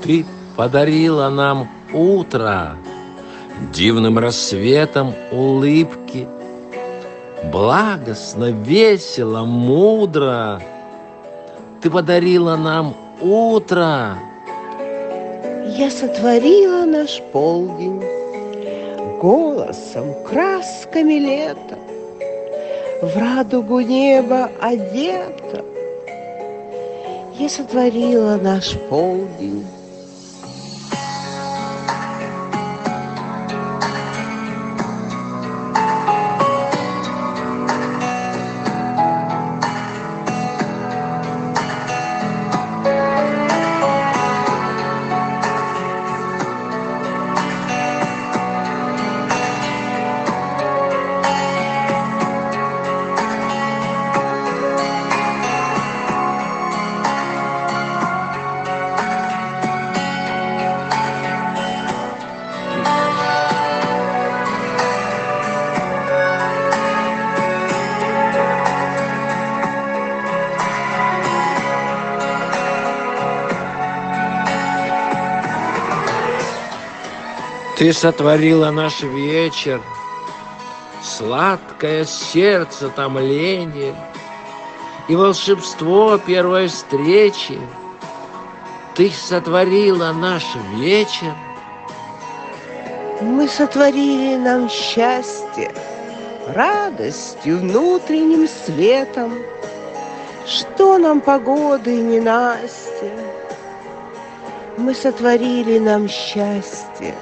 Ты подарила нам утро, дивным рассветом улыбки. Благостно, весело, мудро Ты подарила нам утро. Я сотворила наш полдень голосом, красками лета, в радугу неба одета. Я сотворила наш полдень. Ты сотворила наш вечер, сладкое сердце томление и волшебство первой встречи. Ты сотворила наш вечер. Мы сотворили нам счастье, радостью, внутренним светом. Что нам погоды ненастье? Мы сотворили нам счастье.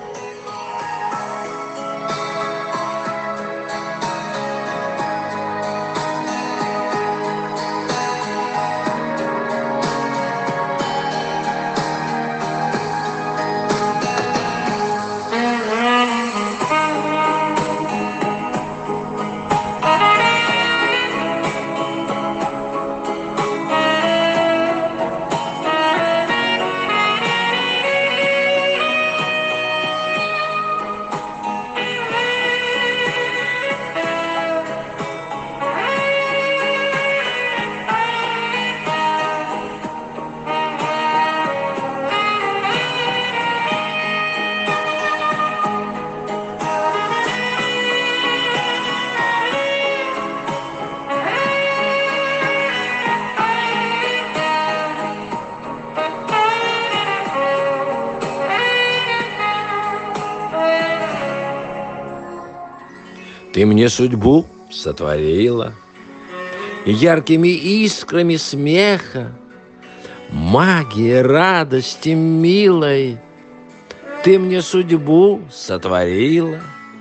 Ты мне судьбу сотворила, яркими искрами смеха, магией радости милой. Ты мне судьбу сотворила.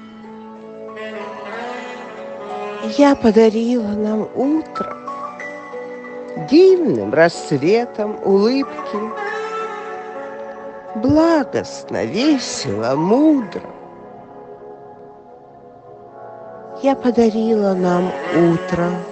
Я подарила нам утро, дивным рассветом улыбки. Благостно, весело, мудро я подарила нам утро.